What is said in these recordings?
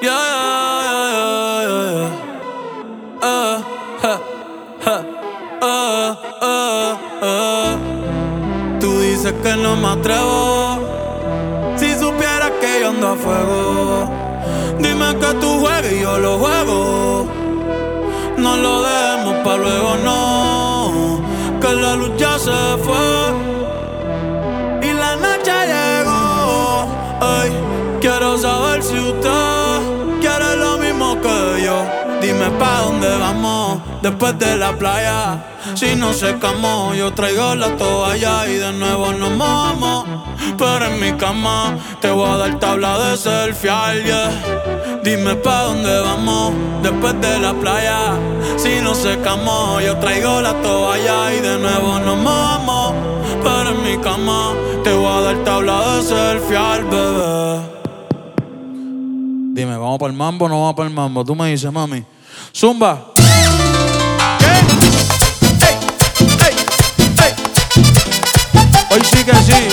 Yeah, yeah, yeah, yeah. Ha, ha, Tú dices que no me atrevo. Si supieras que yo ando a fuego. Dime que tú juegues y yo lo juego. No lo dejemos pa' luego, no. Que la luz ya se fue y la noche llegó. Ay, quiero saber si usted quiere lo mismo que yo. Dime pa' dónde vamos después de la playa. Si no secamos, yo traigo la toalla y de nuevo nos mojamos. Pero en mi cama te voy a dar tabla de selfie, yeah. Dime pa' dónde vamos después de la playa. Si no secamos, yo traigo la toalla y de nuevo nos mojamos. Pero en mi cama te voy a dar tabla de selfie, bebé. Dime, ¿vamos para el mambo o no vamos para el mambo? Tú me dices, mami. Zumba. Hoy sí que sí.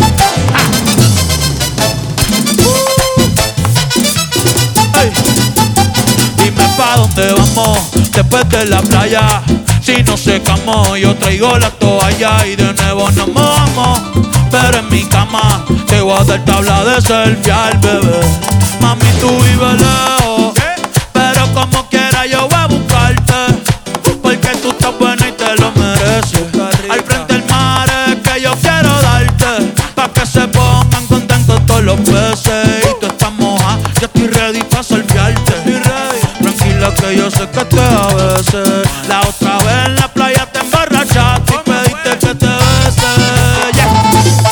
Dime pa' dónde vamos después de la playa. Si no secamos, yo traigo la toalla y de nuevo nos mojamos. Pero en mi cama te voy a dar tabla de selfie, bebé. Mami, tú vives lejos, pero como quiera yo voy a buscarte. Porque tú estás buena y te lo mereces. Al frente del mar es que yo quiero darte, pa' que se pongan contentos todos los peces. Y tú estás moja, yo estoy ready pa' selfiearte. Tranquila que yo sé que te a veces. La otra vez en la playa te emborrachaste y pediste que te bese, yeah.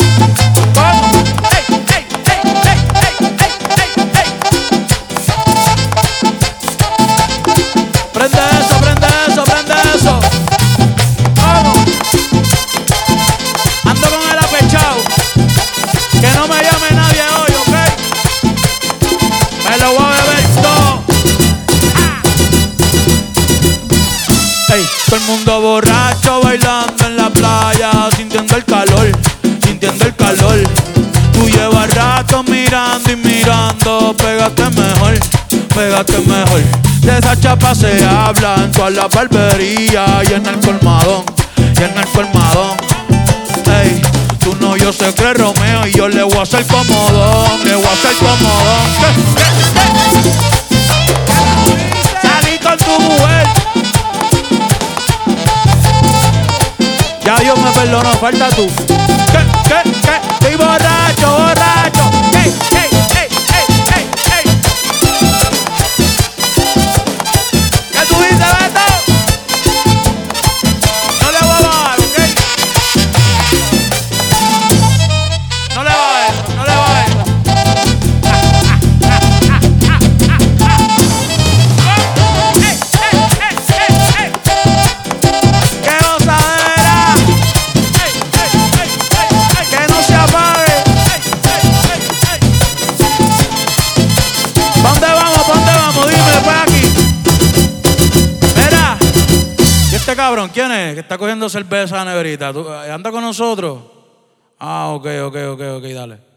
Prende eso, prende eso, prende eso. Vamos. Ando con el apechao. Que no me llame nadie hoy, ¿ok? Me lo voy a beber todo. Ey, todo el mundo borracho bailando en la playa, sintiendo el calor, sintiendo el calor. Tú llevas rato mirando y mirando, pégate mejor, pégate mejor. De esa chapa se habla en todas las barberías y en el colmadón, y en el colmadón. Ey, tú no, yo sé que es Romeo y yo le voy a hacer comodón, le voy a hacer comodón. Salí con tu mujer. Ya Dios me perdonó, falta tú. ¿Qué? Estoy borracho, borracho. Ey. ¿Qué tú dices, Beto? No le voy a bajar, ¿ok? No le bajes, no le bajes. ¡Qué gozadera! ¡Que no se apague! ¿Pa' dónde vamos? ¿Pa' dónde vamos? Dime después aquí. Mira, ¿y este cabrón quién es? Que está cogiendo cerveza a la neverita. ¿Anda con nosotros? Ah, ok, dale.